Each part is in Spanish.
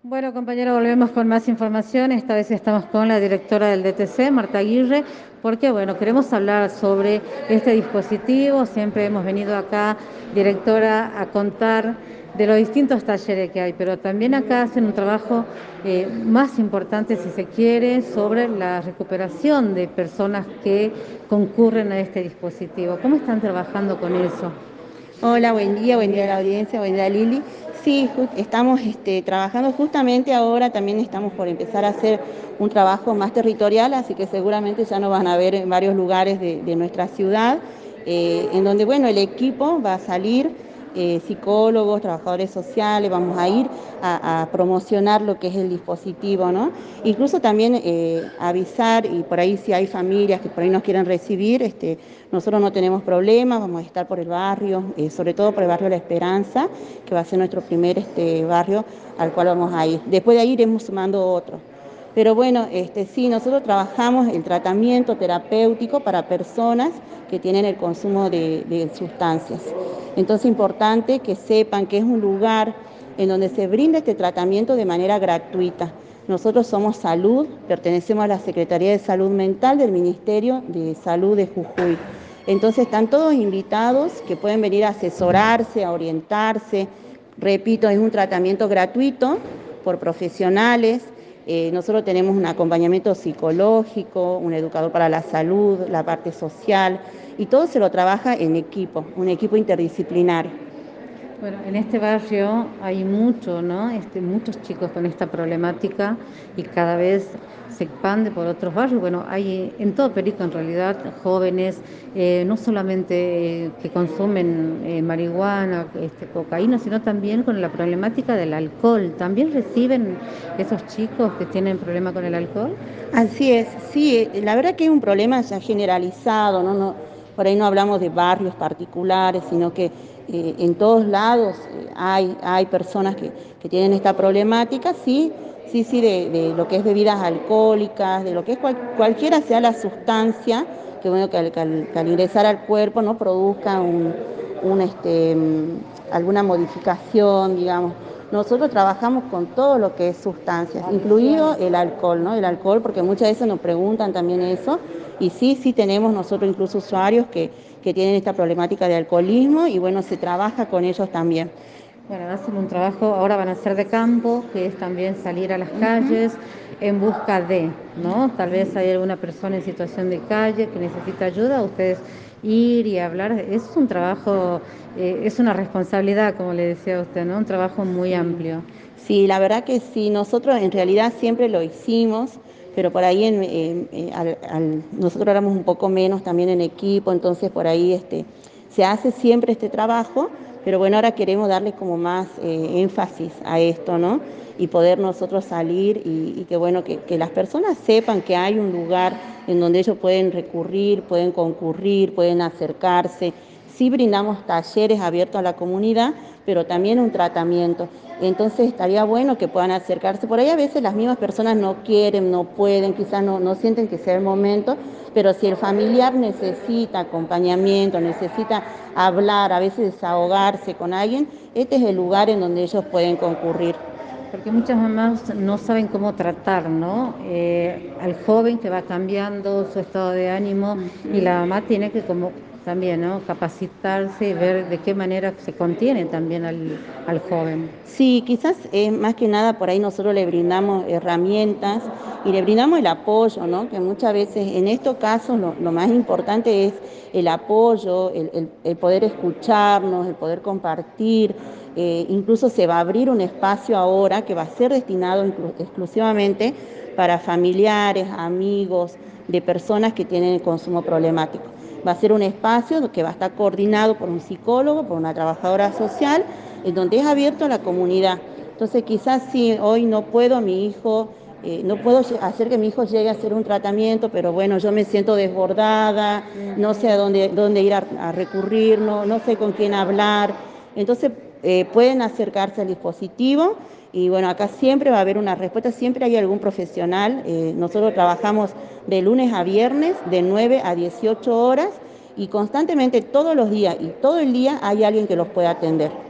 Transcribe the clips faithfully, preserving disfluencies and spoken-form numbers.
Bueno, compañero, volvemos con más información. Esta vez estamos con la directora del D T C, Marta Aguirre, porque, bueno, queremos hablar sobre este dispositivo. Siempre hemos venido acá, directora, a contar de los distintos talleres que hay, pero también acá hacen un trabajo eh, más importante, si se quiere, sobre la recuperación de personas que concurren a este dispositivo. ¿Cómo están trabajando con eso? Hola, buen día, buen día a la audiencia, buen día Lili. Sí, ju- estamos este, trabajando justamente ahora, también estamos por empezar a hacer un trabajo más territorial, así que seguramente ya nos van a ver en varios lugares de, de nuestra ciudad, eh, en donde, bueno, el equipo va a salir, eh, psicólogos, trabajadores sociales, vamos a ir a, a promocionar lo que es el dispositivo, ¿no? Incluso también eh, avisar, y por ahí si hay familias que por ahí nos quieren recibir, este, nosotros no tenemos problemas, vamos a estar por el barrio, eh, sobre todo por el barrio La Esperanza, que va a ser nuestro primer este, barrio al cual vamos a ir. Después de ahí iremos sumando otros. Pero bueno, este, sí, nosotros trabajamos el tratamiento terapéutico para personas que tienen el consumo de, de sustancias. Entonces es importante que sepan que es un lugar en donde se brinda este tratamiento de manera gratuita. Nosotros somos Salud, pertenecemos a la Secretaría de Salud Mental del Ministerio de Salud de Jujuy. Entonces están todos invitados que pueden venir a asesorarse, a orientarse. Repito, es un tratamiento gratuito por profesionales. Eh, nosotros tenemos un acompañamiento psicológico, un educador para la salud, la parte social, y todo se lo trabaja en equipo, un equipo interdisciplinario. Bueno, en este barrio hay mucho, ¿no? Este, muchos chicos con esta problemática y cada vez se expande por otros barrios. Bueno, hay en todo Perico en realidad jóvenes, eh, no solamente eh, que consumen eh, marihuana, este, cocaína, sino también con la problemática del alcohol. ¿También reciben esos chicos que tienen problema con el alcohol? Así es, sí, eh, la verdad que es un problema ya generalizado, ¿no? No, por ahí no hablamos de barrios particulares, sino que eh, en todos lados eh, hay, hay personas que, que tienen esta problemática, sí, sí, sí, de, de lo que es bebidas alcohólicas, de lo que es cual- cualquiera sea la sustancia, que bueno, que al, que al- que al ingresar al cuerpo no produzca un, un, este, mm, alguna modificación, digamos. Nosotros trabajamos con todo lo que es sustancias, incluido el alcohol, ¿no? El alcohol, porque muchas veces nos preguntan también eso, y sí, sí tenemos nosotros incluso usuarios que, que tienen esta problemática de alcoholismo, y bueno, se trabaja con ellos también. Bueno, hacen un trabajo, ahora van a ser de campo, que es también salir a las Ujú. calles en busca de, ¿no? Tal vez hay alguna persona en situación de calle que necesita ayuda, ustedes ir y hablar, es un trabajo, eh, es una responsabilidad, como le decía a usted, ¿no? Un trabajo muy Sí, amplio. sí, la verdad que sí, nosotros en realidad siempre lo hicimos, pero por ahí en- en- en- al- al- nosotros éramos un poco menos también en equipo, entonces por ahí este, se hace siempre este trabajo, pero bueno, ahora queremos darle como más eh, énfasis a esto, ¿no? Y poder nosotros salir y, y que bueno, que, que las personas sepan que hay un lugar en donde ellos pueden recurrir, pueden concurrir, pueden acercarse. Sí brindamos talleres abiertos a la comunidad, pero también un tratamiento. Entonces estaría bueno que puedan acercarse. Por ahí a veces las mismas personas no quieren, no pueden, quizás no, no sienten que sea el momento, pero si el familiar necesita acompañamiento, necesita hablar, a veces desahogarse con alguien, este es el lugar en donde ellos pueden concurrir. Porque muchas mamás no saben cómo tratar, ¿no? Eh, al joven que va cambiando su estado de ánimo y Ujú. la mamá tiene que como también, ¿no? Capacitarse y ver de qué manera se contiene también al, al joven. Sí, quizás eh, más que nada por ahí nosotros le brindamos herramientas y le brindamos el apoyo, ¿no? Que muchas veces en estos casos lo, lo más importante es el apoyo, el, el- el poder escucharnos, el poder compartir. Eh, incluso se va a abrir un espacio ahora que va a ser destinado inclu- exclusivamente para familiares, amigos, de personas que tienen el consumo problemático. Va a ser un espacio que va a estar coordinado por un psicólogo, por una trabajadora social, en donde es abierto a la comunidad. Entonces, quizás si hoy no puedo, mi hijo, eh, no puedo hacer que mi hijo llegue a hacer un tratamiento, pero bueno, yo me siento desbordada, no sé a dónde, dónde ir a, a recurrir, no, no sé con quién hablar. Entonces, eh, pueden acercarse al dispositivo y bueno, acá siempre va a haber una respuesta, siempre hay algún profesional. Eh, nosotros trabajamos de lunes a viernes, de nueve a dieciocho horas, y constantemente todos los días y todo el día hay alguien que los puede atender.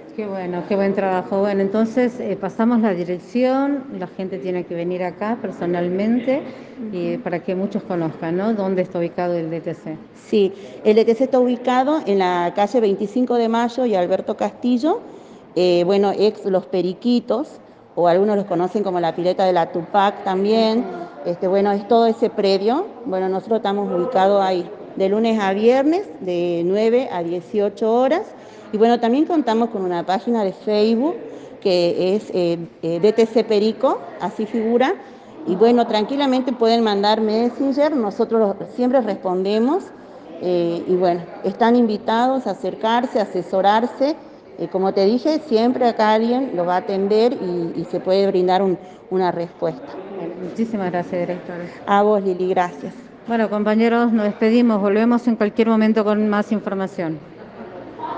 Qué bueno, qué buen trabajo. Bueno, entonces eh, pasamos la dirección, la gente tiene que venir acá personalmente y Ujú. para que muchos conozcan, ¿no? ¿Dónde está ubicado el D T C? Sí, el E T C está ubicado en la calle veinticinco de Mayo y Alberto Castillo, eh, bueno, ex Los Periquitos, o algunos los conocen como la pileta de la Tupac también. Este, bueno, es todo ese predio. Bueno, nosotros estamos ubicados ahí de lunes a viernes, de nueve a dieciocho horas. Y bueno, también contamos con una página de Facebook que es eh, eh, D T C Perico, así figura. Y bueno, tranquilamente pueden mandar Messenger, nosotros siempre respondemos. Eh, y bueno, están invitados a acercarse, a asesorarse. Eh, como te dije, siempre acá alguien lo va a atender y, y se puede brindar un, una respuesta. Bueno, muchísimas gracias, directora. A vos, Lili, gracias. Bueno, compañeros, nos despedimos. Volvemos en cualquier momento con más información.